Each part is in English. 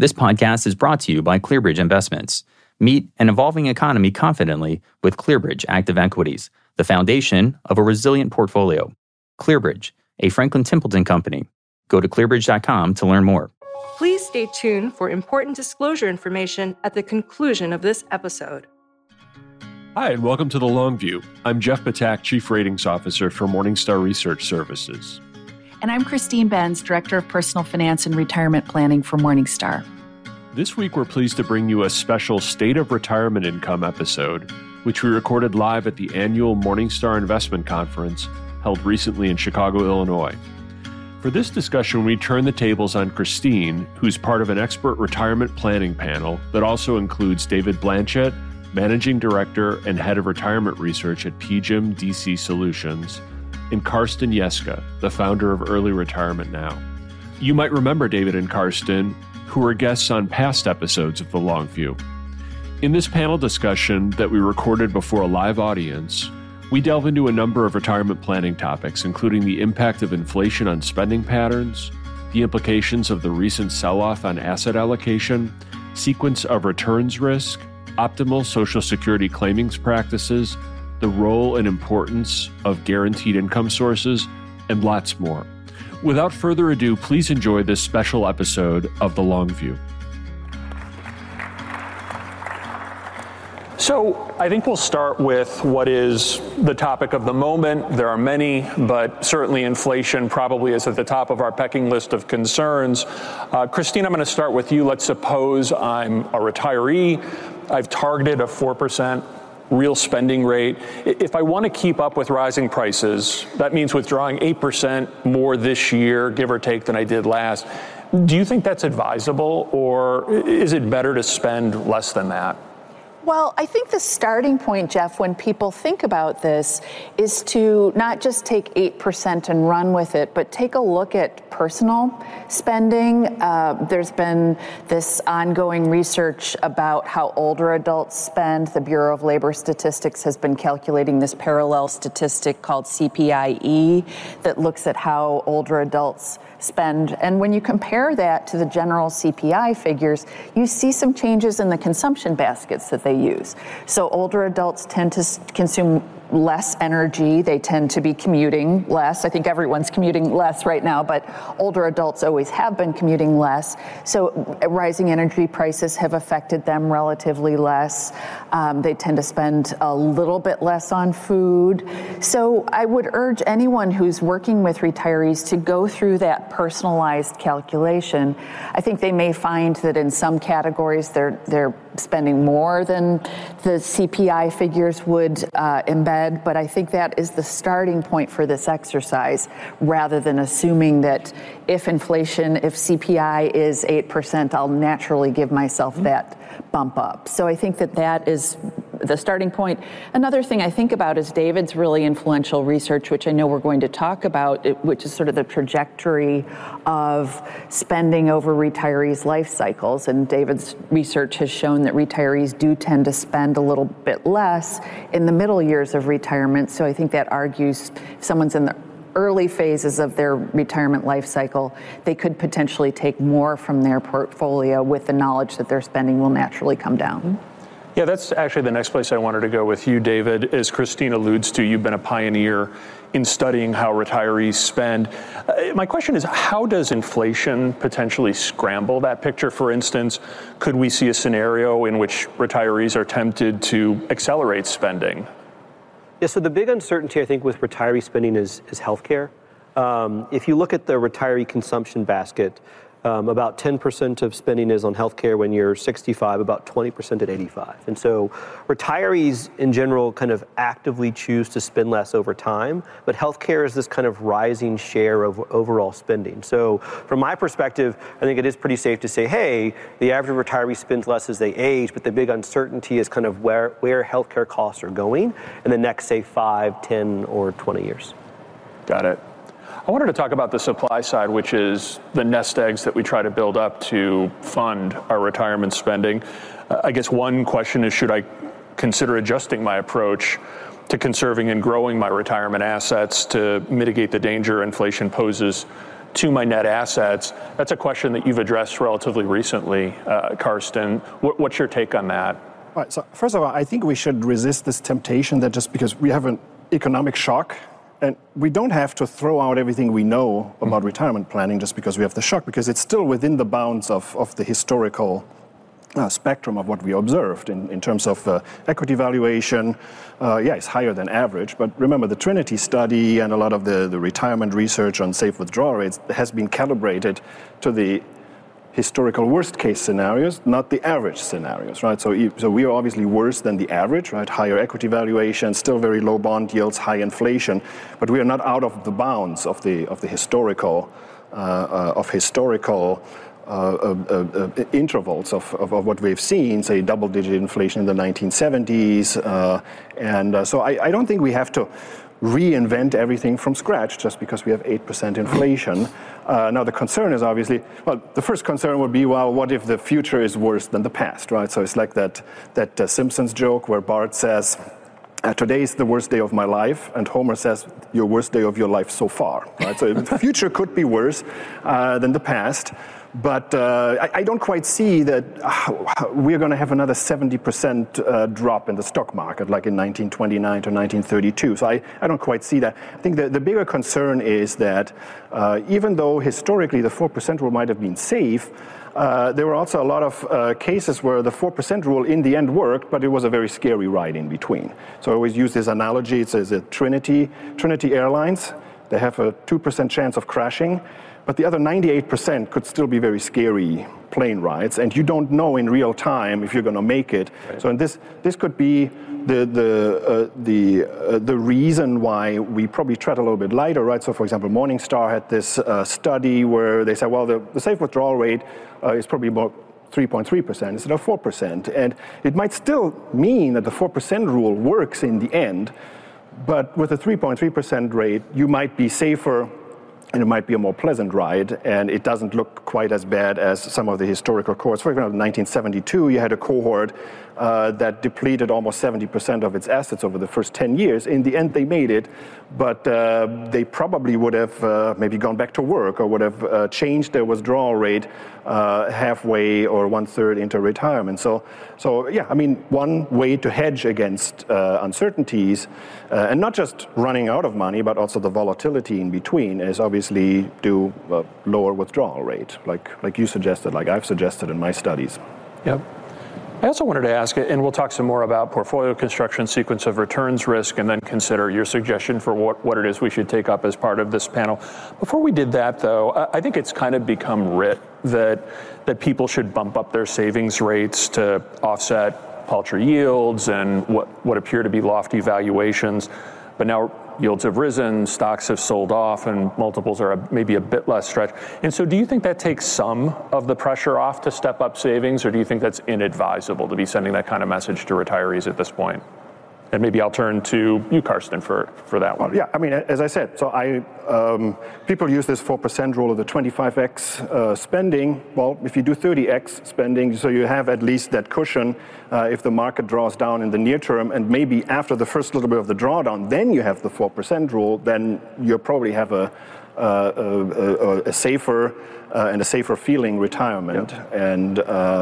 This podcast is brought to you by ClearBridge Investments. Meet an evolving economy confidently with ClearBridge Active Equities, the foundation of a resilient portfolio. ClearBridge, a Franklin Templeton company. Go to clearbridge.com to learn more. Please stay tuned for important disclosure information at the conclusion of this episode. Hi, and welcome to The Long View. I'm Jeff Batak, Chief Ratings Officer for Morningstar Research Services. And I'm Christine Benz, Director of Personal Finance and Retirement Planning for Morningstar. This week, we're pleased to bring you a special State of Retirement Income episode, which we recorded live at the annual Morningstar Investment Conference held recently in Chicago, Illinois. For this discussion, we turn the tables on Christine, who's part of an expert retirement planning panel that also includes David Blanchett, Managing Director and Head of Retirement Research at PGIM DC Solutions, and Karsten Jeske, the founder of Early Retirement Now. You might remember David and Karsten, who were guests on past episodes of The Long View. In this panel discussion that we recorded before a live audience, we delve into a number of retirement planning topics, including the impact of inflation on spending patterns, the implications of the recent sell-off on asset allocation, sequence of returns risk, optimal Social Security claimings practices, the role and importance of guaranteed income sources, and lots more. Without further ado, please enjoy this special episode of The Long View. So I think we'll start with what is the topic of the moment. There are many, but certainly inflation probably is at the top of our pecking list of concerns. Christine, I'm going to start with you. Let's suppose I'm a retiree. I've targeted a 4% real spending rate. If I want to keep up with rising prices, that means withdrawing 8% more this year, give or take, than I did last. Do you think that's advisable, or is it better to spend less than that? Well, I think the starting point, Jeff, when people think about this is to not just take 8% and run with it, but take a look at personal spending. There's been this ongoing research about how older adults spend. The Bureau of Labor Statistics has been calculating this parallel statistic called CPIE that looks at how older adults spend. And when you compare that to the general CPI figures, you see some changes in the consumption baskets that they use. So older adults tend to consume less energy. They tend to be commuting less. I think everyone's commuting less right now, but older adults always have been commuting less. So rising energy prices have affected them relatively less. They tend to spend a little bit less on food. So I would urge anyone who's working with retirees to go through that personalized calculation. I think they may find that in some categories they're spending more than the CPI figures would embed, but I think that is the starting point for this exercise, rather than assuming that if CPI is 8%, I'll naturally give myself that bump up. So I think that is the starting point. Another thing I think about is David's really influential research, which I know we're going to talk about, which is sort of the trajectory of spending over retirees' life cycles. And David's research has shown that retirees do tend to spend a little bit less in the middle years of retirement. So I think that argues if someone's in the early phases of their retirement life cycle, they could potentially take more from their portfolio with the knowledge that their spending will naturally come down. Yeah, that's actually the next place I wanted to go with you, David. As Christine alludes to, you've been a pioneer in studying how retirees spend. My question is, how does inflation potentially scramble that picture? For instance, could we see a scenario in which retirees are tempted to accelerate spending? Yeah, so the big uncertainty, I think, with retiree spending is healthcare. If you look at the retiree consumption basket, about 10% of spending is on healthcare when you're 65, about 20% at 85. And so retirees in general kind of actively choose to spend less over time, but healthcare is this kind of rising share of overall spending. So from my perspective, I think it is pretty safe to say, hey, the average retiree spends less as they age, but the big uncertainty is kind of where healthcare costs are going in the next, say, 5, 10, or 20 years. Got it. I wanted to talk about the supply side, which is the nest eggs that we try to build up to fund our retirement spending. I guess one question is, should I consider adjusting my approach to conserving and growing my retirement assets to mitigate the danger inflation poses to my net assets? That's a question that you've addressed relatively recently, Karsten. What's your take on that? All right, so first of all, I think we should resist this temptation that just because we have an economic shock, and we don't have to throw out everything we know about retirement planning just because we have the shock, because it's still within the bounds of the historical spectrum of what we observed in terms of equity valuation. It's higher than average, but remember the Trinity study and a lot of the retirement research on safe withdrawal rates has been calibrated to the historical worst case scenarios, not the average scenarios, right? So we are obviously worse than the average, right? Higher equity valuation, still very low bond yields, high inflation, but we are not out of the bounds of the historical intervals of what we've seen, say double-digit inflation in the 1970s, so I don't think we have to reinvent everything from scratch just because we have 8% inflation. Now the concern is obviously, the first concern would be, what if the future is worse than the past, right? So it's like that Simpsons joke where Bart says, today is the worst day of my life, and Homer says, your worst day of your life so far, right? So the future could be worse than the past. But I don't quite see that we're going to have another 70% drop in the stock market like in 1929 to 1932. So I don't quite see that. I think the bigger concern is that even though historically the 4% rule might have been safe, there were also a lot of cases where the 4% rule in the end worked, but it was a very scary ride in between. So I always use this analogy. It's a Trinity Airlines. They have a 2% chance of crashing, but the other 98% could still be very scary plane rides, and you don't know in real time if you're going to make it. Right. So this could be the reason why we probably tread a little bit lighter, right? So, for example, Morningstar had this study where they said, the safe withdrawal rate is probably about 3.3% instead of 4%, and it might still mean that the 4% rule works in the end, but with a 3.3% rate, you might be safer. And it might be a more pleasant ride, and it doesn't look quite as bad as some of the historical cohorts. For example, in 1972, you had a cohort that depleted almost 70% of its assets over the first 10 years. In the end, they made it, but they probably would have maybe gone back to work or would have changed their withdrawal rate halfway or one-third into retirement. So yeah, I mean, one way to hedge against uncertainties, and not just running out of money, but also the volatility in between, is obviously do a lower withdrawal rate, like you suggested, like I've suggested in my studies. Yep. I also wanted to ask, and we'll talk some more about portfolio construction, sequence of returns risk, and then consider your suggestion for what it is we should take up as part of this panel. Before we did that, though, I think it's kind of become writ that people should bump up their savings rates to offset paltry yields and what appear to be lofty valuations. But now yields have risen, stocks have sold off, and multiples are maybe a bit less stretched. And so do you think that takes some of the pressure off to step up savings, or do you think that's inadvisable to be sending that kind of message to retirees at this point? And maybe I'll turn to you, Karsten, for that one. Yeah, I mean, as I said, so people use this 4% rule of the 25x spending. Well, if you do 30x spending, so you have at least that cushion if the market draws down in the near term, and maybe after the first little bit of the drawdown, then you have the 4% rule, then you probably have a safer and a safer feeling retirement. Yep. And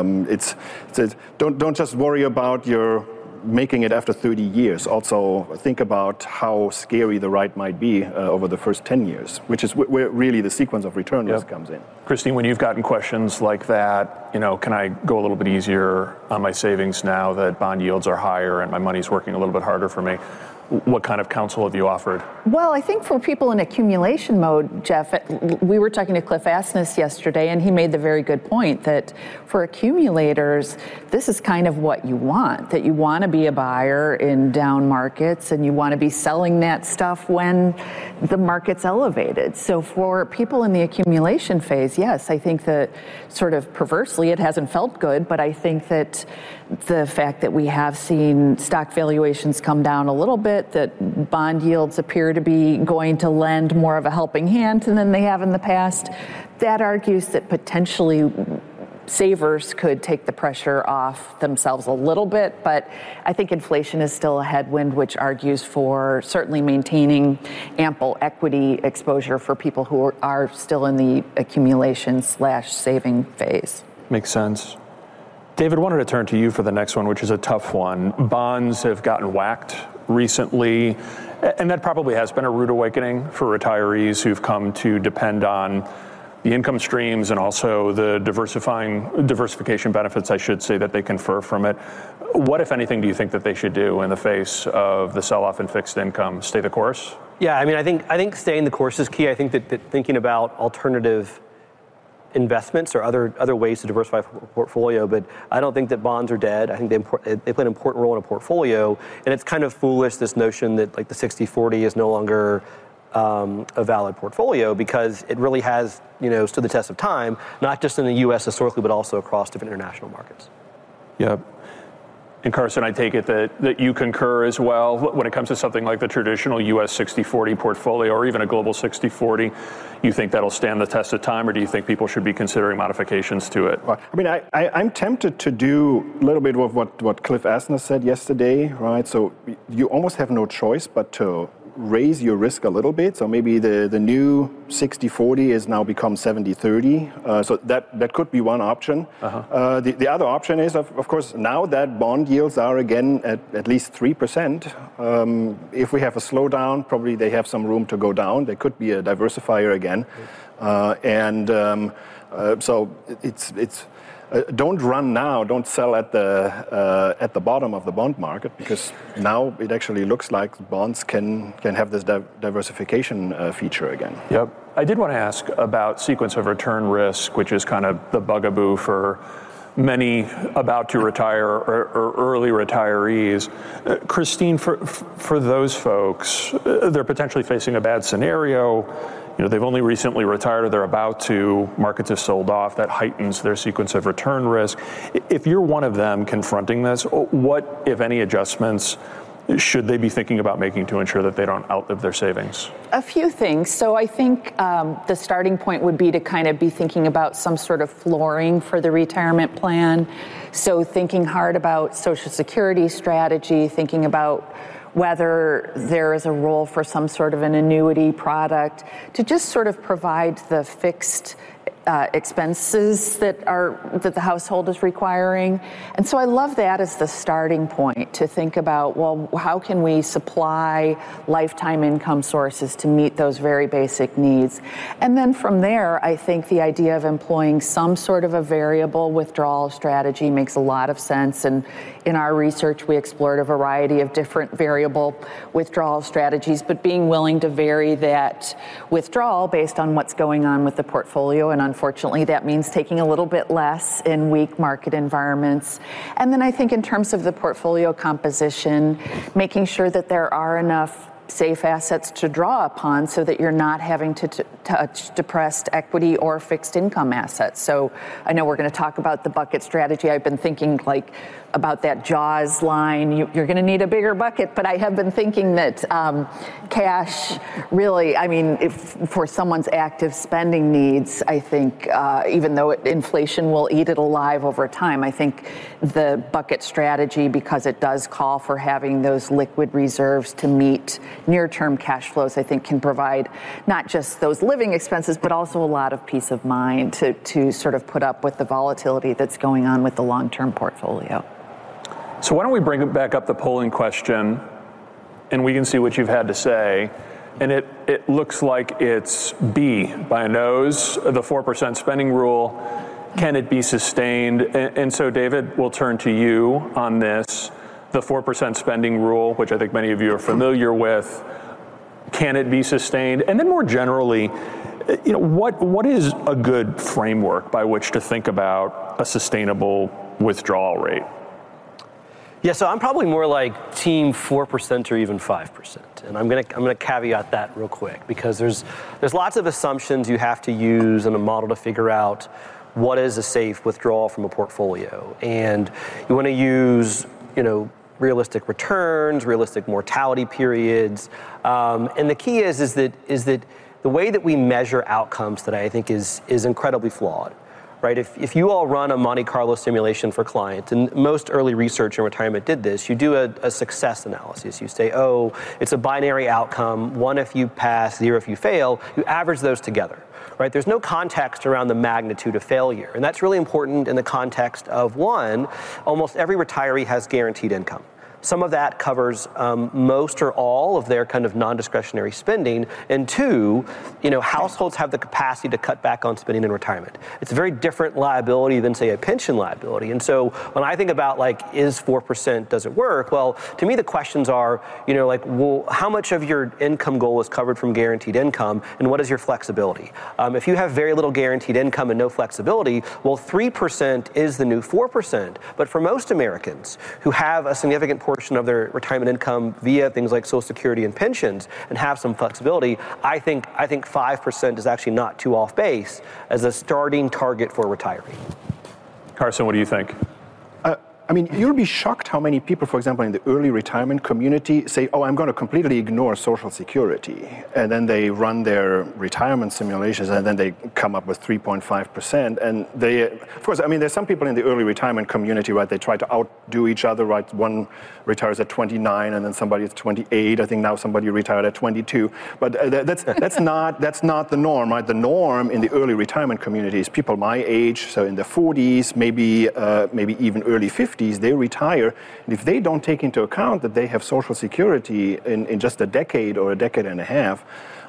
don't just worry about your making it after 30 years. Also think about how scary the ride might be over the first 10 years, which is where really the sequence of return risk comes in. Christine, when you've gotten questions like that, can I go a little bit easier on my savings now that bond yields are higher and my money's working a little bit harder for me? What kind of counsel have you offered? Well, I think for people in accumulation mode, Jeff, we were talking to Cliff Asness yesterday, and he made the very good point that for accumulators, this is kind of what you want, that you want to be a buyer in down markets, and you want to be selling that stuff when the market's elevated. So for people in the accumulation phase, yes, I think that sort of perversely, it hasn't felt good, but I think that the fact that we have seen stock valuations come down a little bit, that bond yields appear to be going to lend more of a helping hand than they have in the past, that argues that potentially savers could take the pressure off themselves a little bit, but I think inflation is still a headwind, which argues for certainly maintaining ample equity exposure for people who are still in the accumulation/saving phase. Makes sense. David, wanted to turn to you for the next one, which is a tough one. Bonds have gotten whacked recently, and that probably has been a rude awakening for retirees who've come to depend on the income streams and also the diversification benefits, I should say, that they confer from it. What, if anything, do you think that they should do in the face of the sell-off in fixed income? Stay the course? Yeah, I mean, I think staying the course is key. I think that thinking about alternative investments or other ways to diversify a portfolio, but I don't think that bonds are dead. I think they play an important role in a portfolio, and it's kind of foolish, this notion that like the 60-40 is no longer a valid portfolio, because it really has, stood the test of time, not just in the U.S. historically, but also across different international markets. Yep. And Carson, I take it that you concur as well when it comes to something like the traditional U.S. 60-40 portfolio or even a global 60-40. You think that'll stand the test of time, or do you think people should be considering modifications to it? Well, I mean, I'm tempted to do a little bit of what Cliff Asner said yesterday, right? So you almost have no choice but to raise your risk a little bit. So maybe the new 60-40 is now become 70-30. So that could be one option. The other option is, of course, now that bond yields are again at least 3%. If we have a slowdown, probably they have some room to go down. They could be a diversifier again. So it's don't run now. Don't sell at the bottom of the bond market, because now it actually looks like bonds can have this diversification feature again. Yep. I did want to ask about sequence of return risk, which is kind of the bugaboo for many about to retire or early retirees. Christine, for those folks, they're potentially facing a bad scenario. They've only recently retired, or they're about to. Markets have sold off. That heightens their sequence of return risk. If you're one of them confronting this, what, if any, adjustments should they be thinking about making to ensure that they don't outlive their savings? A few things. So I think the starting point would be to kind of be thinking about some sort of flooring for the retirement plan. So thinking hard about Social Security strategy, thinking about whether there is a role for some sort of an annuity product to just sort of provide the fixed expenses that the household is requiring. And so I love that as the starting point to think about, well, how can we supply lifetime income sources to meet those very basic needs? And then from there, I think the idea of employing some sort of a variable withdrawal strategy makes a lot of sense. And in our research, we explored a variety of different variable withdrawal strategies, but being willing to vary that withdrawal based on what's going on with the portfolio. And unfortunately, that means taking a little bit less in weak market environments. And then I think in terms of the portfolio composition, making sure that there are enough safe assets to draw upon so that you're not having to touch depressed equity or fixed income assets. So I know we're going to talk about the bucket strategy. I've been thinking about that Jaws line. You're going to need a bigger bucket, but I have been thinking that cash really, if for someone's active spending needs, I think even though inflation will eat it alive over time, I think the bucket strategy, because it does call for having those liquid reserves to meet near-term cash flows, I think can provide not just those living expenses, but also a lot of peace of mind to sort of put up with the volatility that's going on with the long-term portfolio. So why don't we bring back up the polling question, and we can see what you've had to say. And it looks like it's B by a nose, the 4% spending rule. Can it be sustained? And so, David, we'll turn to you on this. The 4% spending rule, which I think many of you are familiar with, can it be sustained? And then more generally, what is a good framework by which to think about a sustainable withdrawal rate? Yeah, so I'm probably more like team 4% or even 5%. And I'm gonna caveat that real quick, because there's lots of assumptions you have to use in a model to figure out what is a safe withdrawal from a portfolio. And you want to use, realistic returns, realistic mortality periods. And the key is that the way that we measure outcomes today, I think, is incredibly flawed. right? If you all run a Monte Carlo simulation for clients, and most early research in retirement did this, you do a success analysis. You say, oh, it's a binary outcome, 1 if you pass, 0 if you fail. You average those together. Right? There's no context around the magnitude of failure. And that's really important in the context of, one, almost every retiree has guaranteed income. Some of that covers most or all of their kind of non-discretionary spending. And two, households have the capacity to cut back on spending in retirement. It's a very different liability than, say, a pension liability. And so when I think about, is 4%, does it work? Well, to me, the questions are, well, how much of your income goal is covered from guaranteed income, and what is your flexibility? If you have very little guaranteed income and no flexibility, well, 3% is the new 4%. But for most Americans who have a significant portion of their retirement income via things like Social Security and pensions and have some flexibility, I think 5% is actually not too off base as a starting target for a retiree. Carson, what do you think? You'll be shocked how many people, for example, in the early retirement community say, oh, I'm going to completely ignore Social Security. And then they run their retirement simulations and then they come up with 3.5%. And they, of course, there's some people in the early retirement community, right? They try to outdo each other, right? One retires at 29 and then somebody is 28. I think now somebody retired at 22. But that's not the norm, right? The norm in the early retirement community is people my age, so in their 40s, maybe even early 50s. They retire, and if they don't take into account that they have Social Security in just a decade or a decade and a half,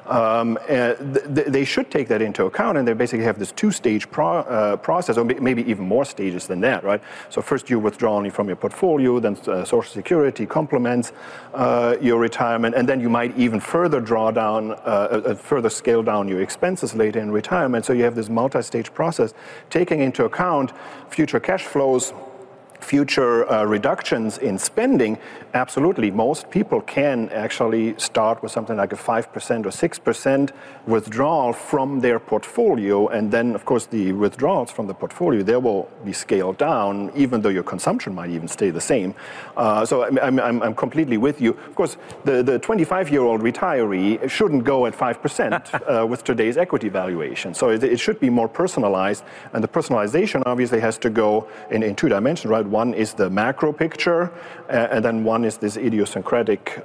they should take that into account, and they basically have this two-stage process, or maybe even more stages than that, right? So first you withdraw only from your portfolio, then Social Security complements your retirement, and then you might even further draw down, further scale down your expenses later in retirement. So you have this multi-stage process taking into account future cash flows, future reductions in spending. Absolutely, most people can actually start with something like a 5% or 6% withdrawal from their portfolio, and then, of course, the withdrawals from the portfolio, they will be scaled down, even though your consumption might even stay the same. So I'm completely with you. Of course, the 25-year-old retiree shouldn't go at 5% with today's equity valuation. So it should be more personalized, and the personalization obviously has to go in two dimensions, right? One is the macro picture, and then one is this idiosyncratic,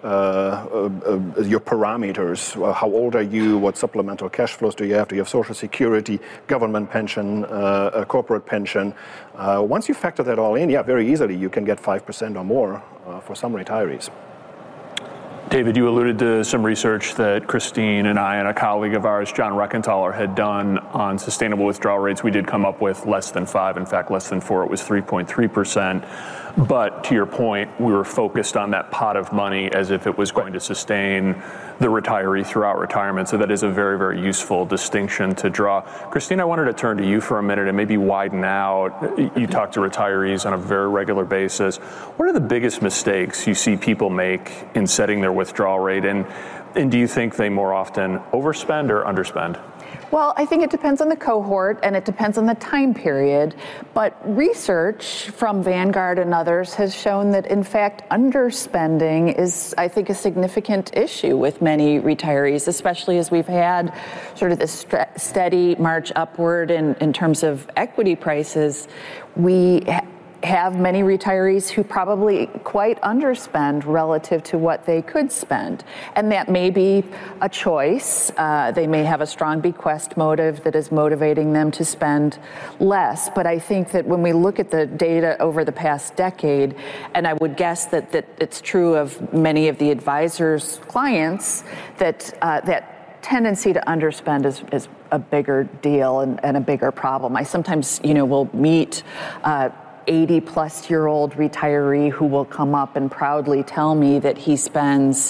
your parameters. How old are you? What supplemental cash flows do you have? Do you have Social Security, government pension, corporate pension? Once you factor that all in, very easily you can get 5% or more for some retirees. David, you alluded to some research that Christine and I and a colleague of ours, John Reckenthaler, had done on sustainable withdrawal rates. We did come up with less than 5, in fact, less than 4. It was 3.3%. But to your point, we were focused on that pot of money as if it was going to sustain the retiree throughout retirement. So that is a very, very useful distinction to draw. Christine, I wanted to turn to you for a minute and maybe widen out. You talk to retirees on a very regular basis. What are the biggest mistakes you see people make in setting their withdrawal rate? And do you think they more often overspend or underspend? Well, I think it depends on the cohort and it depends on the time period. But research from Vanguard and others has shown that, in fact, underspending is, I think, a significant issue with many retirees, especially as we've had sort of this steady march upward in terms of equity prices. We have many retirees who probably quite underspend relative to what they could spend. And that may be a choice. They may have a strong bequest motive that is motivating them to spend less. But I think that when we look at the data over the past decade, and I would guess that it's true of many of the advisors' clients, that tendency to underspend is a bigger deal and a bigger problem. I sometimes, will meet 80-plus-year-old retiree who will come up and proudly tell me that he spends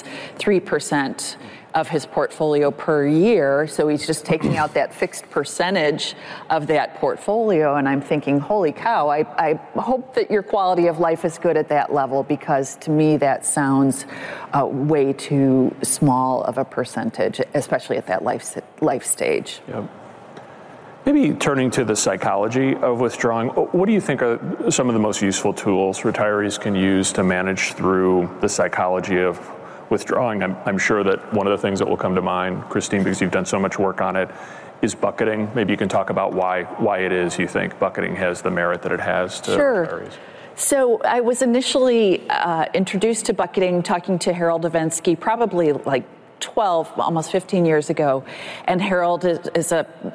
3% of his portfolio per year. So he's just taking out that fixed percentage of that portfolio. And I'm thinking, holy cow, I hope that your quality of life is good at that level, because to me that sounds way too small of a percentage, especially at that life stage. Yep. Maybe turning to the psychology of withdrawing, what do you think are some of the most useful tools retirees can use to manage through the psychology of withdrawing? I'm sure that one of the things that will come to mind, Christine, because you've done so much work on it, is bucketing. Maybe you can talk about why it is you think bucketing has the merit that it has to retirees. So I was initially introduced to bucketing talking to Harold Avensky probably like 12, almost 15 years ago. And Harold was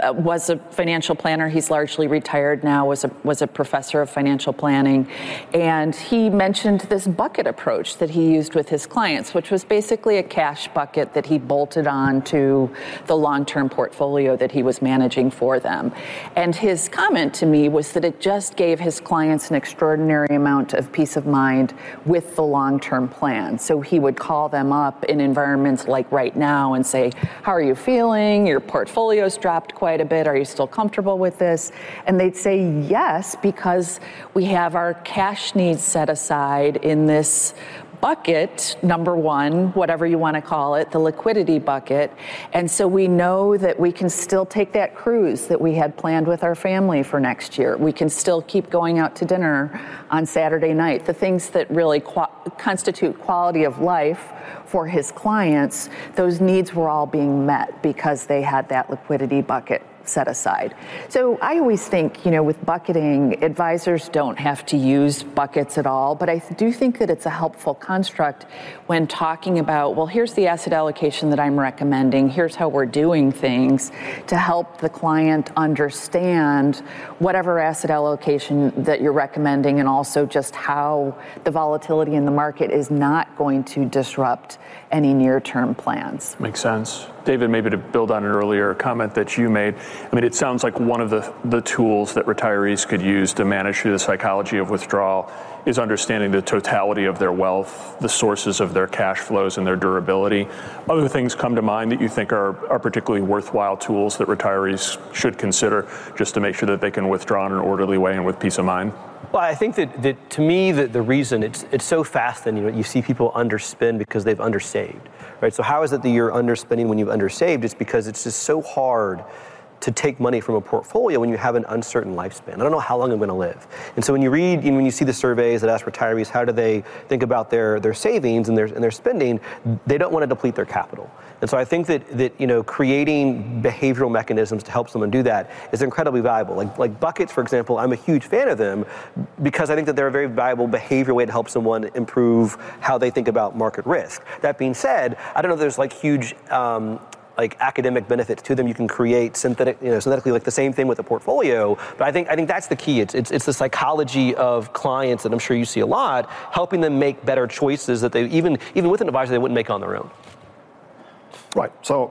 a financial planner. He's largely retired now, was a professor of financial planning. And he mentioned this bucket approach that he used with his clients, which was basically a cash bucket that he bolted on to the long-term portfolio that he was managing for them. And his comment to me was that it just gave his clients an extraordinary amount of peace of mind with the long-term plan. So he would call them up in environments like right now and say, how are you feeling? Your portfolio's dropped quite a bit. Are you still comfortable with this? And they'd say yes, because we have our cash needs set aside in this bucket, number one, whatever you want to call it, the liquidity bucket. And so we know that we can still take that cruise that we had planned with our family for next year. We can still keep going out to dinner on Saturday night. The things that really constitute quality of life for his clients, those needs were all being met because they had that liquidity bucket set aside. So I always think, with bucketing, advisors don't have to use buckets at all, but I do think that it's a helpful construct when talking about, well, here's the asset allocation that I'm recommending, here's how we're doing things, to help the client understand whatever asset allocation that you're recommending, and also just how the volatility in the market is not going to disrupt any near-term plans. Makes sense. David, maybe to build on an earlier comment that you made, it sounds like one of the tools that retirees could use to manage through the psychology of withdrawal is understanding the totality of their wealth, the sources of their cash flows, and their durability. Other things come to mind that you think are particularly worthwhile tools that retirees should consider just to make sure that they can withdraw in an orderly way and with peace of mind? Well, I think that to me, the reason it's so fast, and you see people underspend because they've undersaved, right? So how is it that you're underspending when you've undersaved? It's because it's just so hard to take money from a portfolio when you have an uncertain lifespan. I don't know how long I'm going to live. And so when you read, when you see the surveys that ask retirees how do they think about their savings and their spending, they don't want to deplete their capital. And so I think that creating behavioral mechanisms to help someone do that is incredibly valuable. Like buckets, for example, I'm a huge fan of them because I think that they're a very valuable behavioral way to help someone improve how they think about market risk. That being said, I don't know if there's huge academic benefits to them. You can create synthetically like the same thing with a portfolio. But I think that's the key. It's the psychology of clients that I'm sure you see a lot, helping them make better choices that they even with an advisor they wouldn't make on their own. Right. So,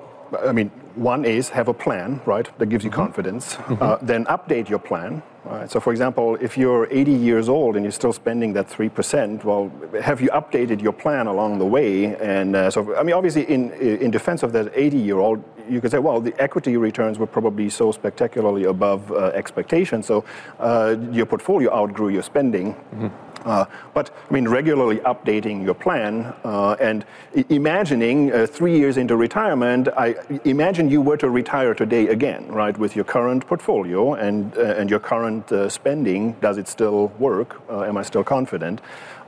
one is have a plan, right? That gives you confidence. Then update your plan. Right? So, for example, if you're 80 years old and you're still spending that 3%, well, have you updated your plan along the way? And obviously, in defense of that 80-year-old, you could say, well, the equity returns were probably so spectacularly above expectation, so your portfolio outgrew your spending. But regularly updating your plan and imagining 3 years into retirement, I imagine you were to retire today again, right, with your current portfolio and your current spending. Does it still work? Am I still confident?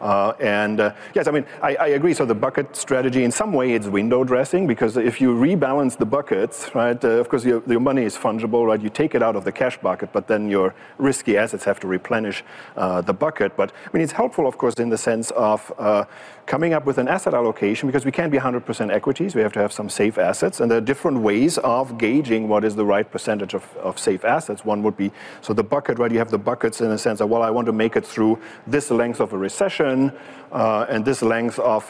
Yes, I agree. So the bucket strategy, in some way, it's window dressing, because if you rebalance the buckets, right, of course, your money is fungible, right? You take it out of the cash bucket, but then your risky assets have to replenish the bucket. But it's helpful, of course, in the sense of coming up with an asset allocation, because we can't be 100% equities. We have to have some safe assets, and there are different ways of gauging what is the right percentage of safe assets. One would be, so the bucket, right, you have the buckets in the sense of, well, I want to make it through this length of a recession and this length of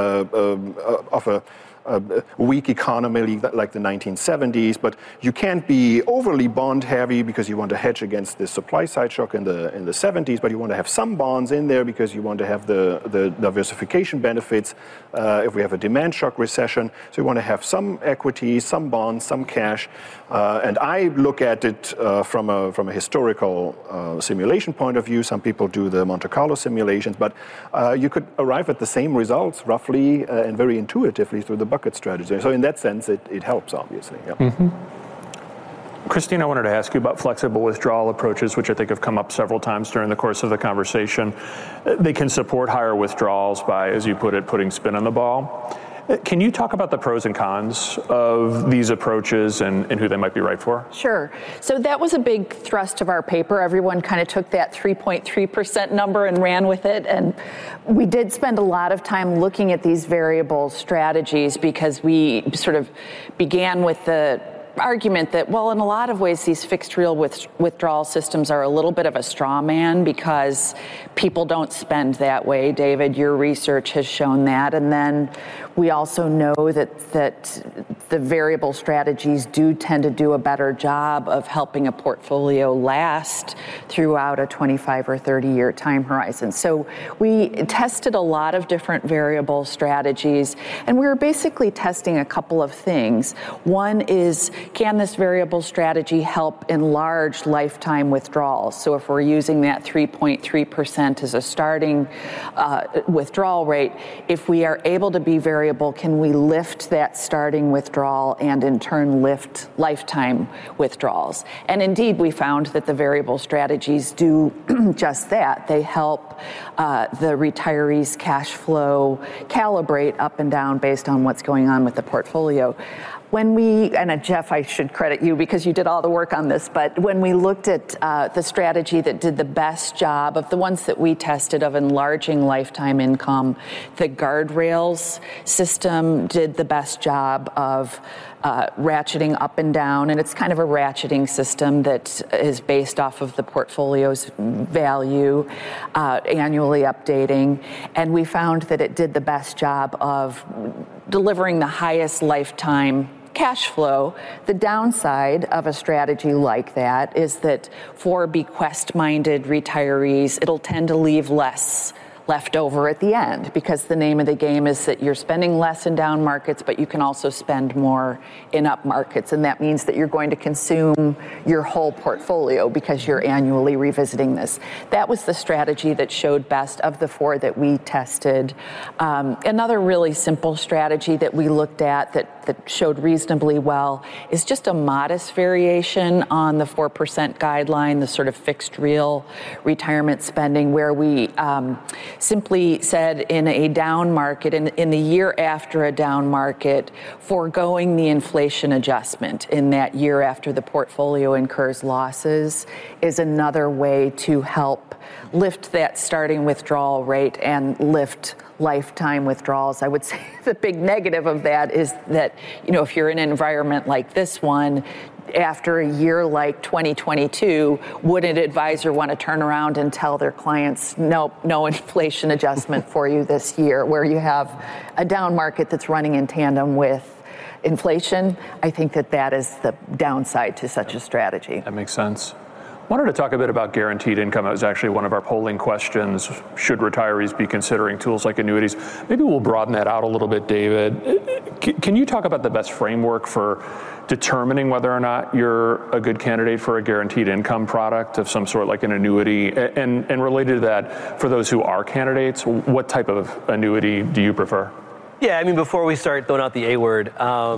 a weak economy like the 1970s, but you can't be overly bond heavy because you want to hedge against the supply side shock in the 70s, but you want to have some bonds in there because you want to have the diversification benefits if we have a demand shock recession. So you want to have some equities, some bonds, some cash, and I look at it from a historical simulation point of view. Some people do the Monte Carlo simulations, but you could arrive at the same results roughly and very intuitively through the bucket strategy. So in that sense, it helps, obviously. Yeah. Christine, I wanted to ask you about flexible withdrawal approaches, which I think have come up several times during the course of the conversation. They can support higher withdrawals by, as you put it, putting spin on the ball. Can you talk about the pros and cons of these approaches and who they might be right for? Sure. So that was a big thrust of our paper. Everyone kind of took that 3.3% number and ran with it. And we did spend a lot of time looking at these variable strategies because we sort of began with the argument that, well, in a lot of ways, these fixed real withdrawal systems are a little bit of a straw man because people don't spend that way. David, your research has shown that. And then we also know that the variable strategies do tend to do a better job of helping a portfolio last throughout a 25 or 30-year time horizon. So we tested a lot of different variable strategies, and we were basically testing a couple of things. One is, can this variable strategy help enlarge lifetime withdrawals? So if we're using that 3.3% as a starting withdrawal rate, if we are able to be variable, can we lift that starting withdrawal and in turn lift lifetime withdrawals? And indeed, we found that the variable strategies do just that. They help the retiree's cash flow calibrate up and down based on what's going on with the portfolio. When we, and Jeff, I should credit you because you did all the work on this, but when we looked at the strategy that did the best job of the ones that we tested of enlarging lifetime income, the guardrails system did the best job of ratcheting up and down, and it's kind of a ratcheting system that is based off of the portfolio's value, annually updating, and we found that it did the best job of delivering the highest lifetime cash flow. The downside of a strategy like that is that for bequest-minded retirees, it'll tend to leave less left over at the end, because the name of the game is that you're spending less in down markets, but you can also spend more in up markets. And that means that you're going to consume your whole portfolio because you're annually revisiting this. That was the strategy that showed best of the four that we tested. Another really simple strategy that we looked at that showed reasonably well is just a modest variation on the 4% guideline, the sort of fixed real retirement spending, where we simply said in a down market, in the year after a down market, foregoing the inflation adjustment in that year after the portfolio incurs losses is another way to help lift that starting withdrawal rate and lift lifetime withdrawals. I would say the big negative of that is that, if you're in an environment like this one, after a year like 2022, would an advisor want to turn around and tell their clients, nope, no inflation adjustment for you this year, where you have a down market that's running in tandem with inflation? I think that is the downside to such a strategy. That makes sense. I wanted to talk a bit about guaranteed income. It was actually one of our polling questions. Should retirees be considering tools like annuities? Maybe we'll broaden that out a little bit, David. Can you talk about the best framework for determining whether or not you're a good candidate for a guaranteed income product of some sort, like an annuity? And related to that, for those who are candidates, what type of annuity do you prefer? Yeah, before we start throwing out the A word,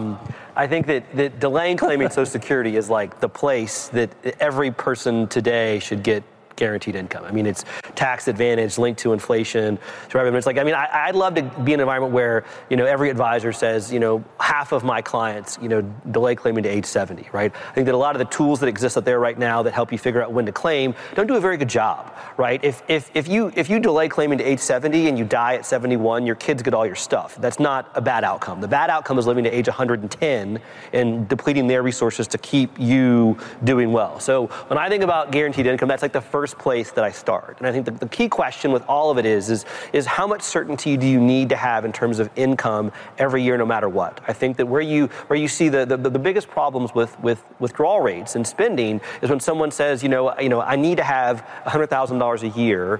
I think that delaying claiming Social Security is like the place that every person today should get guaranteed income. It's tax advantage linked to inflation. It's like, I'd love to be in an environment where, every advisor says, half of my clients, delay claiming to age 70, right? I think that a lot of the tools that exist out there right now that help you figure out when to claim don't do a very good job, right? If you delay claiming to age 70 and you die at 71, your kids get all your stuff. That's not a bad outcome. The bad outcome is living to age 110 and depleting their resources to keep you doing well. So when I think about guaranteed income, that's like the first place that I start. And I think the key question with all of it is how much certainty do you need to have in terms of income every year, no matter what? I think that where you see the biggest problems with withdrawal rates and spending is when someone says, I need to have $100,000 a year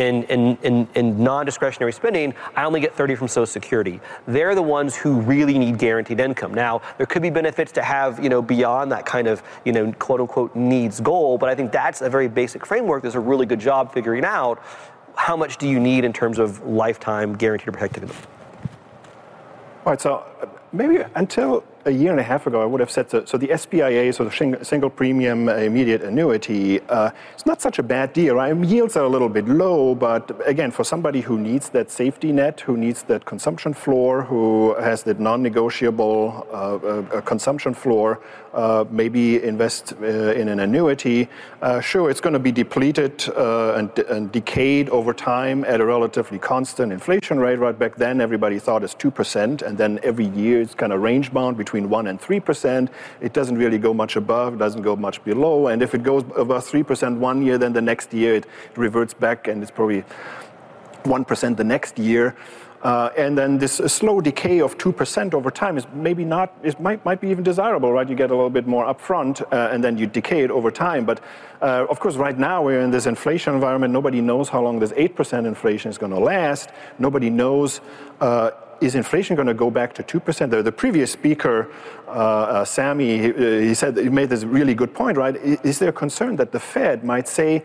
in non-discretionary spending, I only get 30 from Social Security. They're the ones who really need guaranteed income. Now, there could be benefits to have, beyond that kind of, quote unquote needs goal, but I think that's a very basic framework. There's a really good job figuring out how much do you need in terms of lifetime guaranteed or protected income. All right, so maybe until a year and a half ago, I would have said so the SPIA, so the single premium immediate annuity, it's not such a bad deal, right? Yields are a little bit low, but again, for somebody who needs that safety net, who needs that consumption floor, who has that non-negotiable consumption floor, maybe invest in an annuity. Sure, it's going to be depleted and decayed over time at a relatively constant inflation rate. Right back then, everybody thought it's 2%, and then every year it's kind of range bound between 1% and 3%. It doesn't really go much above, doesn't go much below, and if it goes above 3% one year, then the next year it reverts back, and it's probably 1% the next year. And then this slow decay of 2% over time is maybe not, it might be even desirable, right? You get a little bit more upfront and then you decay it over time. But of course, right now we're in this inflation environment. Nobody knows how long this 8% inflation is going to last. Nobody knows, is inflation going to go back to 2%? The previous speaker, Sammy, he said, he made this really good point, right? Is there a concern that the Fed might say,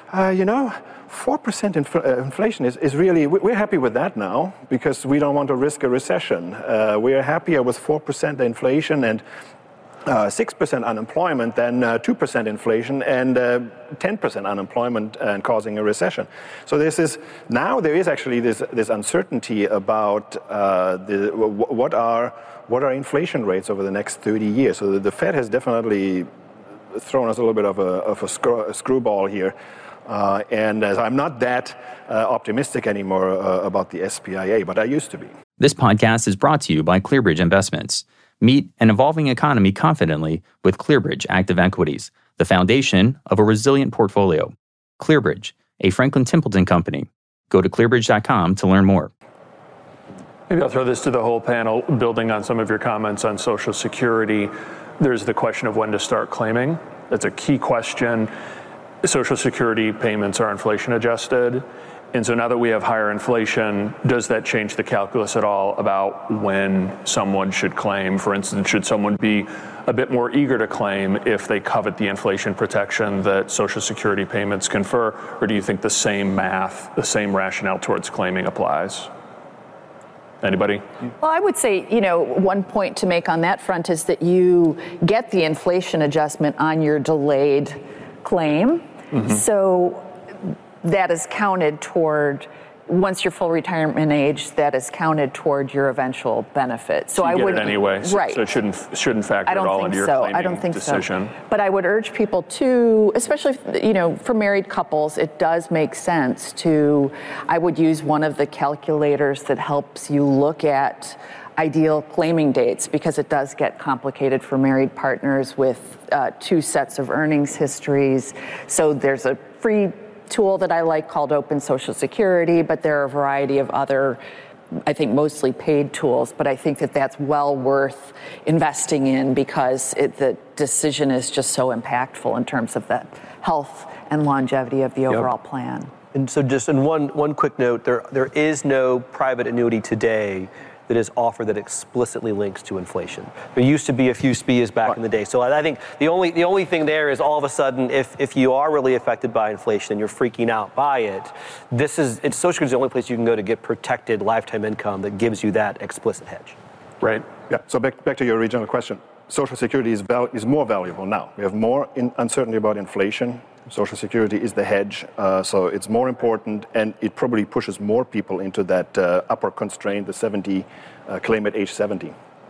4% inflation is really, we're happy with that now because we don't want to risk a recession. We are happier with 4% inflation and 6% unemployment than 2% inflation and 10% unemployment and causing a recession. So there is actually this uncertainty about what are inflation rates over the next 30 years. So the Fed has definitely thrown us a little bit of a screwball here. And I'm not that optimistic anymore about the SPIA, but I used to be. This podcast is brought to you by ClearBridge Investments. Meet an evolving economy confidently with ClearBridge Active Equities, the foundation of a resilient portfolio. ClearBridge, a Franklin Templeton company. Go to clearbridge.com to learn more. Maybe I'll throw this to the whole panel, building on some of your comments on Social Security. There's the question of when to start claiming. That's a key question. Social Security payments are inflation adjusted. And so now that we have higher inflation, does that change the calculus at all about when someone should claim? For instance, should someone be a bit more eager to claim if they covet the inflation protection that Social Security payments confer? Or do you think the same math, the same rationale towards claiming applies? Anybody? Well, I would say, one point to make on that front is that you get the inflation adjustment on your delayed claim. Mm-hmm. So that is counted toward, once you're full retirement age, that is counted toward your eventual benefit. So I would anyway, right. So it shouldn't factor at all into your claiming decision. But I would urge people to, especially for married couples, it does make sense to. I would use one of the calculators that helps you look at ideal claiming dates, because it does get complicated for married partners with two sets of earnings histories. So there's a free tool that I like called Open Social Security, but there are a variety of other, I think mostly paid tools, but I think that that's well worth investing in because the decision is just so impactful in terms of the health and longevity of the overall plan. And so just in one quick note, there is no private annuity today that is offered that explicitly links to inflation. There used to be a few SPIAs back in the day. So I think the only thing there is all of a sudden, if you are really affected by inflation and you're freaking out by it, Social Security is the only place you can go to get protected lifetime income that gives you that explicit hedge. Right. Yeah. So back to your original question. Social Security is more valuable now. We have more uncertainty about inflation. Social Security is the hedge, so it's more important, and it probably pushes more people into that upper constraint, the 70, claim at age 70.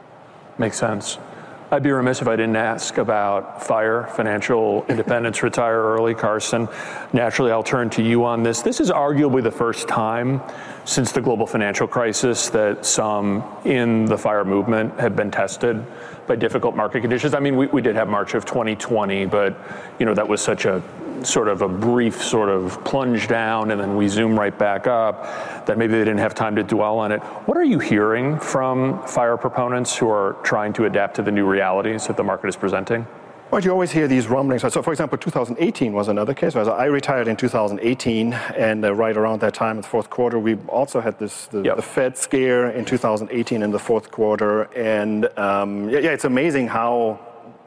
Makes sense. I'd be remiss if I didn't ask about FIRE, Financial Independence, Retire Early. Carson, naturally I'll turn to you on this. This is arguably the first time since the global financial crisis that some in the FIRE movement have been tested by difficult market conditions. I mean, we did have March of 2020, but that was such a sort of a brief sort of plunge down, and then we zoom right back up, that maybe they didn't have time to dwell on it. What are you hearing from FIRE proponents who are trying to adapt to the new realities that the market is presenting? Well, you always hear these rumblings. So, for example, 2018 was another case. I retired in 2018, and right around that time, in the fourth quarter, we also had the Fed scare in 2018 in the fourth quarter. And it's amazing how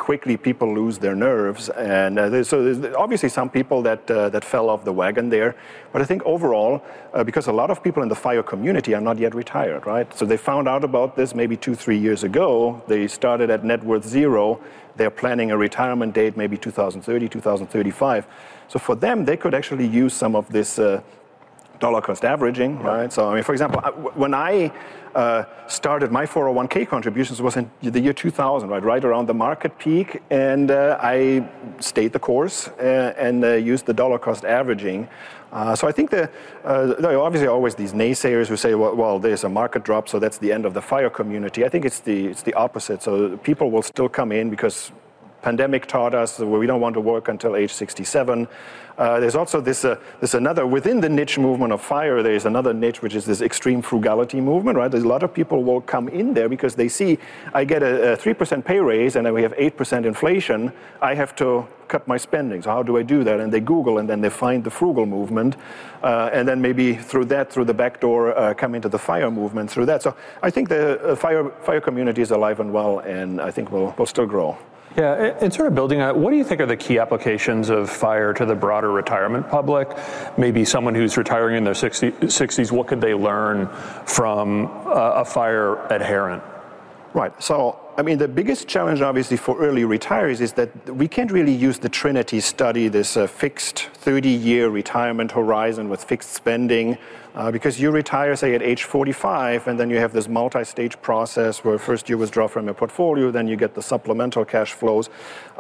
quickly people lose their nerves. And there's obviously some people that fell off the wagon there. But I think overall, because a lot of people in the FIRE community are not yet retired, right? So they found out about this maybe 2-3 years ago. They started at net worth zero. They're planning a retirement date, maybe 2030, 2035. So for them, they could actually use some of this dollar cost averaging, right? So, I mean, for example, when I started my 401k contributions was in the year 2000, right around the market peak, and I stayed the course and used the dollar cost averaging. So I think there are obviously always these naysayers who say, well, there's a market drop, so that's the end of the FIRE community. I think it's the opposite. So people will still come in because pandemic taught us we don't want to work until age 67. There's also this another, within the niche movement of FIRE, there's another niche, which is this extreme frugality movement, right? There's a lot of people will come in there because they see, I get a 3% pay raise and then we have 8% inflation. I have to cut my spending. So how do I do that? And they Google and then they find the frugal movement. And then maybe through the back door, come into the FIRE movement through that. So I think the FIRE community is alive and well, and I think will still grow. Yeah, and sort of building on it, what do you think are the key applications of FIRE to the broader retirement public? Maybe someone who's retiring in their 60s, what could they learn from a FIRE adherent? Right. So, I mean, the biggest challenge, obviously, for early retirees is that we can't really use the Trinity study, this fixed 30-year retirement horizon with fixed spending, because you retire, say, at age 45, and then you have this multi-stage process where first you withdraw from your portfolio, then you get the supplemental cash flows.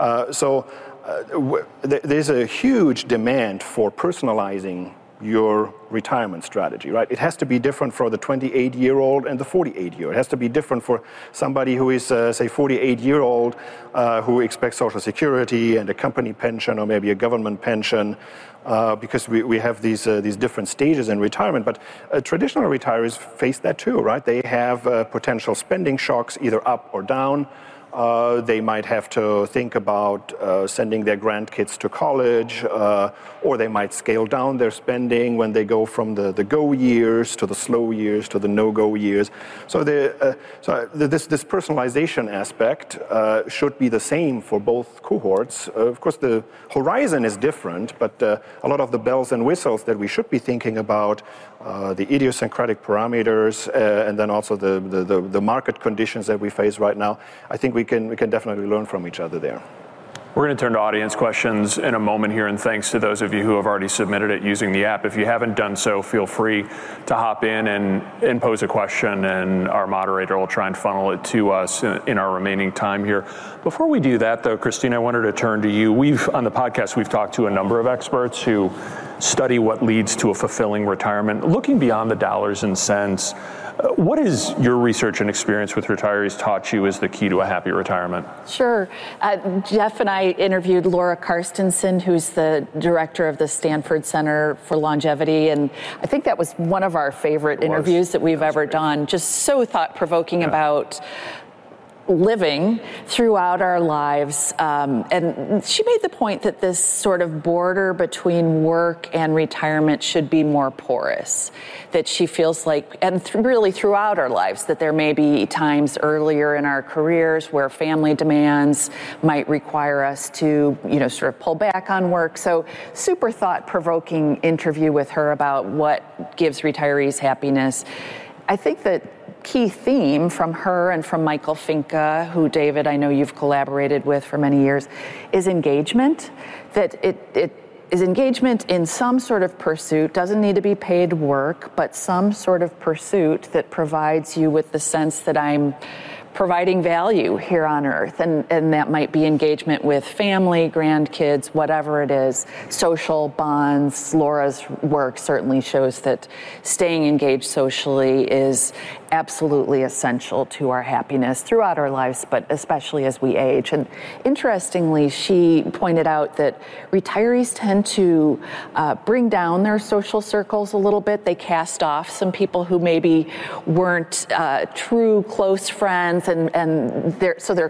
There's a huge demand for personalizing your retirement strategy, right? It has to be different for the 28-year-old and the 48-year-old. It has to be different for somebody who is, say, 48-year-old who expects Social Security and a company pension or maybe a government pension, because we have these different stages in retirement. But traditional retirees face that too, right? They have potential spending shocks, either up or down. They might have to think about sending their grandkids to college, or they might scale down their spending when they go from the go years to the slow years to the no-go years. So this personalization aspect should be the same for both cohorts. Of course, the horizon is different, but a lot of the bells and whistles that we should be thinking about, the idiosyncratic parameters, and then also the market conditions that we face right now, I think we can definitely learn from each other there. We're going to turn to audience questions in a moment here, and thanks to those of you who have already submitted it using the app. If you haven't done so, feel free to hop in and pose a question, and our moderator will try and funnel it to us in our remaining time here. Before we do that, though, Christine, I wanted to turn to you. On the podcast, we've talked to a number of experts who study what leads to a fulfilling retirement. Looking beyond the dollars and cents, what has your research and experience with retirees taught you is the key to a happy retirement? Sure. Jeff and I interviewed Laura Carstensen, who's the director of the Stanford Center for Longevity, and I think that was one of our favorite interviews that we've ever done. Just so thought-provoking about living throughout our lives. And she made the point that this sort of border between work and retirement should be more porous, that she feels like, and really throughout our lives, that there may be times earlier in our careers where family demands might require us to, sort of pull back on work. So super thought-provoking interview with her about what gives retirees happiness. I think that key theme from her and from Michael Finke, who, David, I know you've collaborated with for many years, is engagement. That it is engagement in some sort of pursuit, doesn't need to be paid work, but some sort of pursuit that provides you with the sense that I'm providing value here on earth. And that might be engagement with family, grandkids, whatever it is, social bonds. Laura's work certainly shows that staying engaged socially is absolutely essential to our happiness throughout our lives, but especially as we age. And interestingly, she pointed out that retirees tend to bring down their social circles a little bit. They cast off some people who maybe weren't true close friends, and they're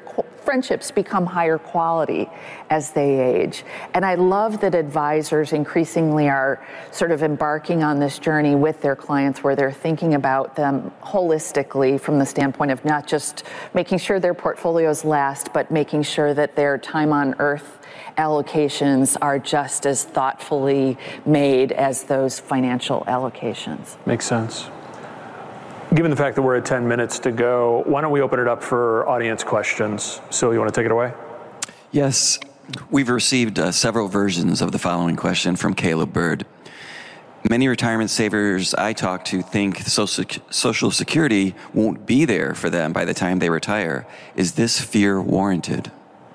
friendships become higher quality as they age. And I love that advisors increasingly are sort of embarking on this journey with their clients where they're thinking about them holistically from the standpoint of not just making sure their portfolios last, but making sure that their time on earth allocations are just as thoughtfully made as those financial allocations. Makes sense. Given the fact that we're at 10 minutes to go, why don't we open it up for audience questions? Sil, you want to take it away? Yes. We've received several versions of the following question from Caleb Bird. Many retirement savers I talk to think Social Security won't be there for them by the time they retire. Is this fear warranted?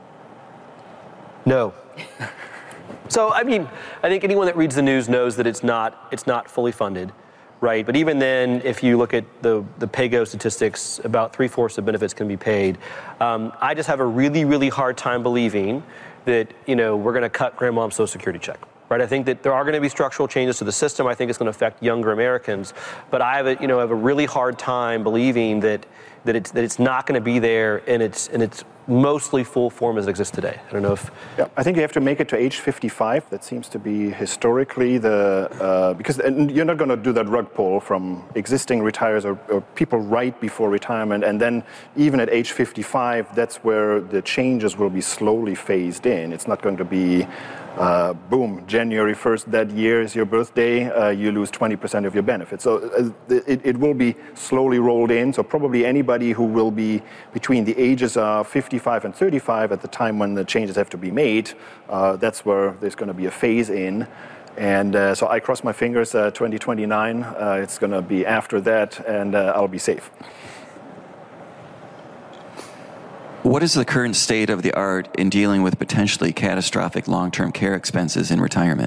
No. So, I mean, I think anyone that reads the news knows that it's not fully funded. Right, but even then, if you look at the PAYGO statistics, about 3/4 of benefits can be paid. I just have a really, really hard time believing that we're going to cut grandmom's Social Security check. Right, I think that there are going to be structural changes to the system. I think it's going to affect younger Americans, but I have a really hard time believing that it's not going to be there in its mostly full form as it exists today. I don't know if... Yeah, I think you have to make it to age 55. That seems to be historically because you're not going to do that rug pull from existing retires or people right before retirement. And then even at age 55, that's where the changes will be slowly phased in. It's not going to be, boom, January 1st that year is your birthday, you lose 20% of your benefits. So it will be slowly rolled in. So probably anybody who will be between the ages of 55 and 35 at the time when the changes have to be made, that's where there's going to be a phase in. And so I cross my fingers, 2029, it's going to be after that, and I'll be safe. What is the current state of the art in dealing with potentially catastrophic long-term care expenses in retirement?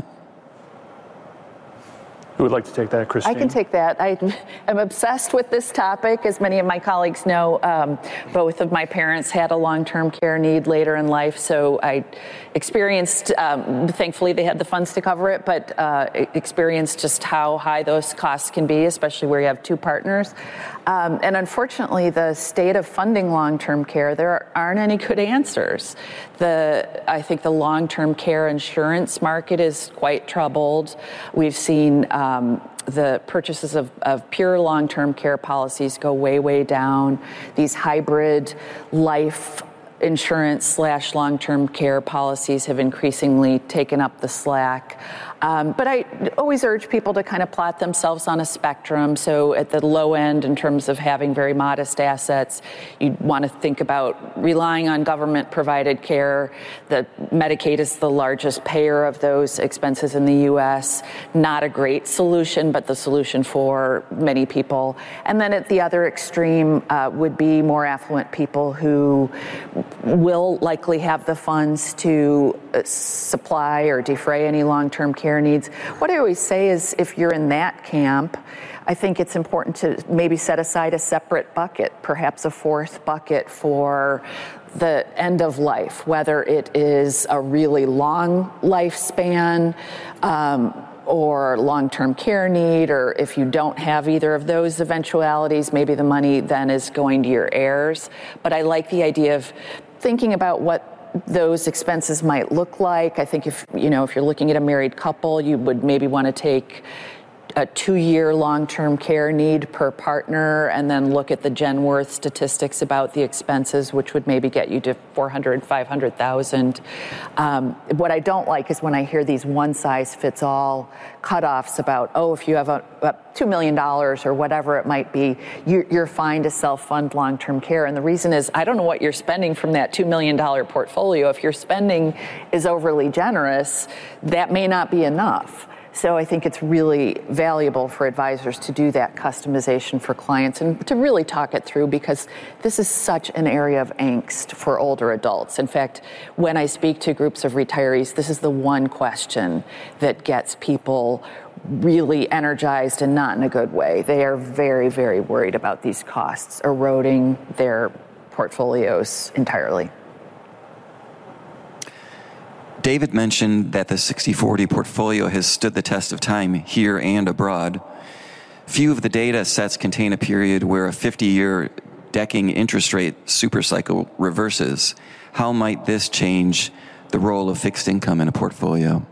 Who would like to take that, Christine? I can take that. I am obsessed with this topic. As many of my colleagues know, both of my parents had a long-term care need later in life, so I experienced, thankfully they had the funds to cover it, but experienced just how high those costs can be, especially where you have two partners. And unfortunately, the state of funding long-term care, there aren't any good answers. I think the long-term care insurance market is quite troubled. We've seen the purchases of pure long-term care policies go way, way down. These hybrid life insurance / long-term care policies have increasingly taken up the slack. But I always urge people to kind of plot themselves on a spectrum. So at the low end, in terms of having very modest assets, you want to think about relying on government-provided care. The Medicaid is the largest payer of those expenses in the U.S. Not a great solution, but the solution for many people. And then at the other extreme would be more affluent people who will likely have the funds to supply or defray any long-term care needs. What I always say is if you're in that camp, I think it's important to maybe set aside a separate bucket, perhaps a fourth bucket for the end of life, whether it is a really long lifespan or long-term care need, or if you don't have either of those eventualities, maybe the money then is going to your heirs. But I like the idea of thinking about what those expenses might look like. I think if you're looking at a married couple, you would maybe want to take a 2-year long-term care need per partner and then look at the Genworth statistics about the expenses, which would maybe get you to $400,000, $500,000. What I don't like is when I hear these one-size-fits-all cutoffs about, if you have a $2 million or whatever it might be, you're fine to self-fund long-term care. And the reason is, I don't know what you're spending from that $2 million portfolio. If your spending is overly generous, that may not be enough. So I think it's really valuable for advisors to do that customization for clients and to really talk it through, because this is such an area of angst for older adults. In fact, when I speak to groups of retirees, this is the one question that gets people really energized and not in a good way. They are very, very worried about these costs eroding their portfolios entirely. David mentioned that the 60/40 portfolio has stood the test of time here and abroad. Few of the data sets contain a period where a 50-year decking interest rate supercycle reverses, how might this change the role of fixed income in a portfolio?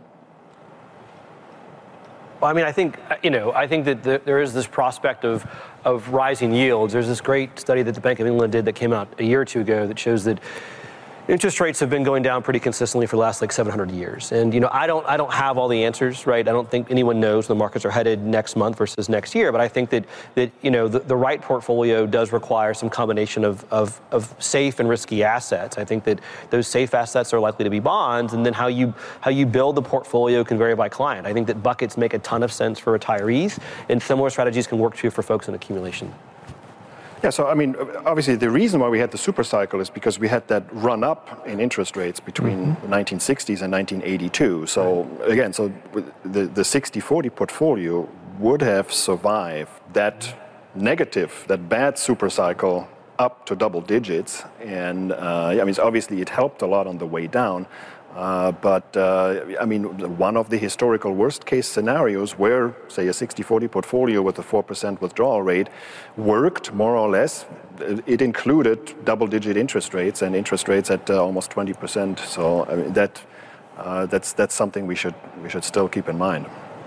Well, I mean, I think that there is this prospect of rising yields. There's this great study that the Bank of England did that came out a year or two ago that shows that interest rates have been going down pretty consistently for the last 700 years. And, I don't have all the answers, right? I don't think anyone knows where the markets are headed next month versus next year. But I think that the right portfolio does require some combination of safe and risky assets. I think that those safe assets are likely to be bonds. And then how you build the portfolio can vary by client. I think that buckets make a ton of sense for retirees, and similar strategies can work too for folks in accumulation. Yeah, so I mean, obviously the reason why we had the super cycle is because we had that run up in interest rates between the 1960s and 1982. So again, the 60-40 portfolio would have survived that bad super cycle up to double digits. And I mean, obviously it helped a lot on the way down. But I mean, one of the historical worst case scenarios where, say, a 60-40 portfolio with a 4% withdrawal rate worked more or less, it included double-digit interest rates and interest rates at almost 20%. So I mean, that's something we should still keep in mind.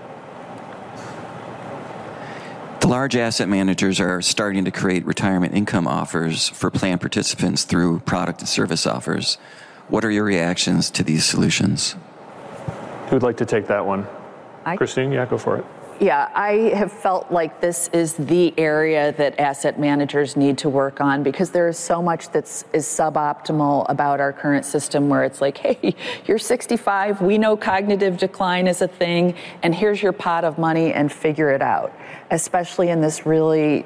The large asset managers are starting to create retirement income offers for plan participants through product and service offers. What are your reactions to these solutions? Who would like to take that one? Christine, yeah, go for it. Yeah, I have felt like this is the area that asset managers need to work on, because there is so much that is suboptimal about our current system, where it's like, hey, you're 65, we know cognitive decline is a thing, and here's your pot of money and figure it out, especially in this really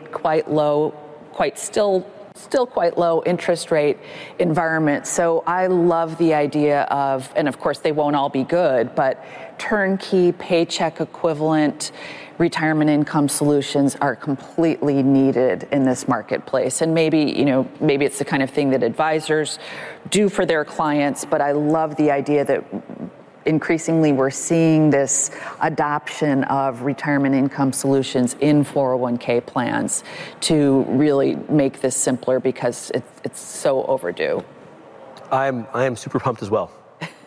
still quite low interest rate environment. So I love the idea of, and of course they won't all be good, but turnkey paycheck equivalent retirement income solutions are completely needed in this marketplace. And maybe it's the kind of thing that advisors do for their clients, but I love the idea that increasingly we're seeing this adoption of retirement income solutions in 401k plans to really make this simpler, because it's so overdue. I am super pumped as well.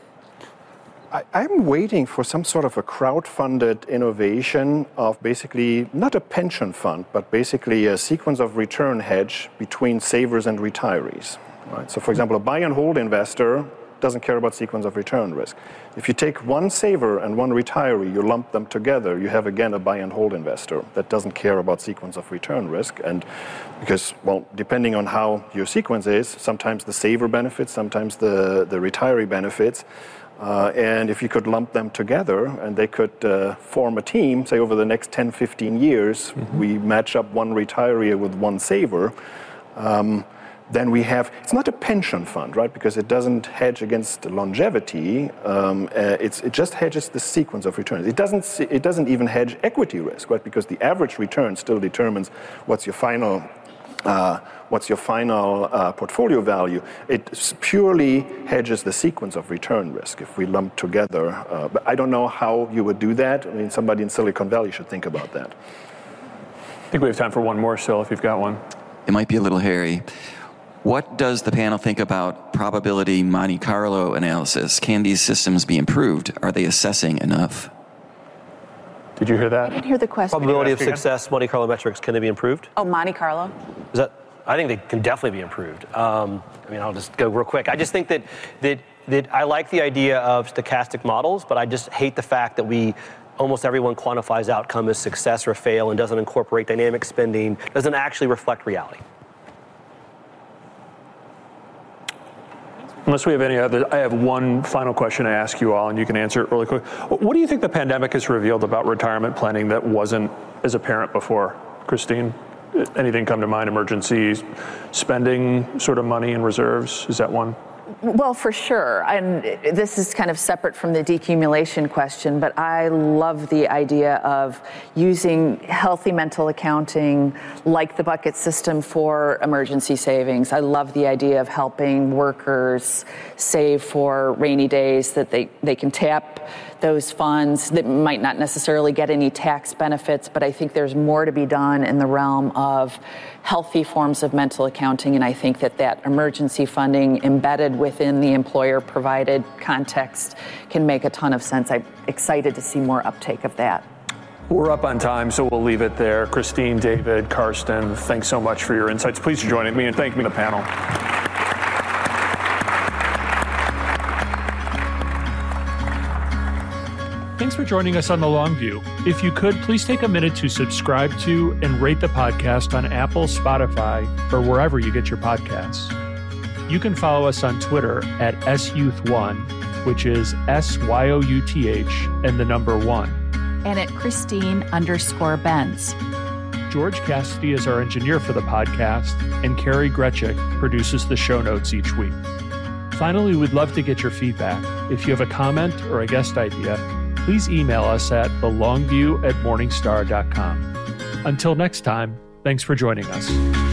I'm waiting for some sort of a crowd-funded innovation of basically not a pension fund, but basically a sequence of return hedge between savers and retirees. Right? So, for example, a buy and hold investor doesn't care about sequence of return risk. If you take one saver and one retiree, you lump them together, you have again a buy and hold investor that doesn't care about sequence of return risk. And because, well, depending on how your sequence is, sometimes the saver benefits, sometimes the retiree benefits. And if you could lump them together and they could form a team, say over the next 10, 15 years, we match up one retiree with one saver, then we have, it's not a pension fund, right? Because it doesn't hedge against longevity. It just hedges the sequence of returns. It doesn't even hedge equity risk, right? Because the average return still determines what's your final portfolio value. It purely hedges the sequence of return risk if we lump together. But I don't know how you would do that. I mean, somebody in Silicon Valley should think about that. I think we have time for one more still, if you've got one. It might be a little hairy. What does the panel think about probability Monte Carlo analysis? Can these systems be improved? Are they assessing enough? Did you hear that? I didn't hear the question. Probability of success, Monte Carlo metrics, can they be improved? Oh, Monte Carlo? I think they can definitely be improved. I mean, I'll just go real quick. I just think that I like the idea of stochastic models, but I just hate the fact that almost everyone quantifies outcome as success or fail and doesn't incorporate dynamic spending, doesn't actually reflect reality. Unless we have any other, I have one final question to ask you all, and you can answer it really quick. What do you think the pandemic has revealed about retirement planning that wasn't as apparent before? Christine, anything come to mind? Emergency spending, sort of money and reserves? Is that one? Well, for sure. And this is kind of separate from the decumulation question, but I love the idea of using healthy mental accounting like the bucket system for emergency savings. I love the idea of helping workers save for rainy days, that they can tap those funds that might not necessarily get any tax benefits, but I think there's more to be done in the realm of healthy forms of mental accounting, and I think that emergency funding embedded within the employer-provided context can make a ton of sense. I'm excited to see more uptake of that. We're up on time, so we'll leave it there. Christine, David, Karsten, thanks so much for your insights. Please join me and thank me, the panel. Thanks for joining us on The Long View. If you could, please take a minute to subscribe to and rate the podcast on Apple, Spotify, or wherever you get your podcasts. You can follow us on Twitter at SYouth1, which is SYOUTH and the number 1. And at Christine_Benz. George Cassidy is our engineer for the podcast, and Carrie Gretchick produces the show notes each week. Finally, we'd love to get your feedback. If you have a comment or a guest idea, please email us at thelongview@morningstar.com. Until next time, thanks for joining us.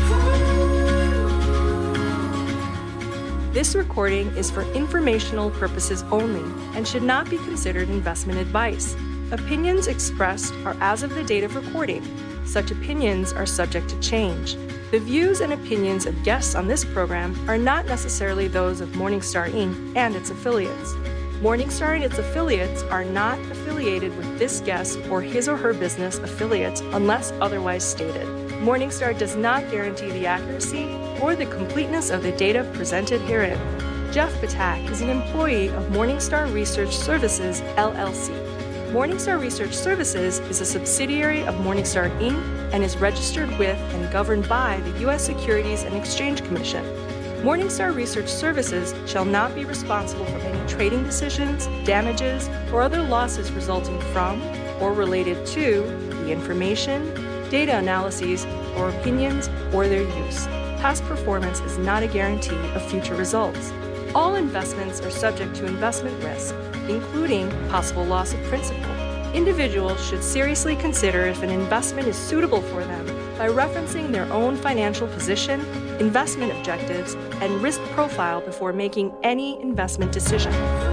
This recording is for informational purposes only and should not be considered investment advice. Opinions expressed are as of the date of recording. Such opinions are subject to change. The views and opinions of guests on this program are not necessarily those of Morningstar Inc. and its affiliates. Morningstar and its affiliates are not affiliated with this guest or his or her business affiliates unless otherwise stated. Morningstar does not guarantee the accuracy or the completeness of the data presented herein. Jeff Patak is an employee of Morningstar Research Services, LLC. Morningstar Research Services is a subsidiary of Morningstar Inc. and is registered with and governed by the U.S. Securities and Exchange Commission. Morningstar Research Services shall not be responsible for any trading decisions, damages, or other losses resulting from or related to the information, data analyses, or opinions, or their use. Past performance is not a guarantee of future results. All investments are subject to investment risk, including possible loss of principal. Individuals should seriously consider if an investment is suitable for them by referencing their own financial position, investment objectives, and risk profile before making any investment decision.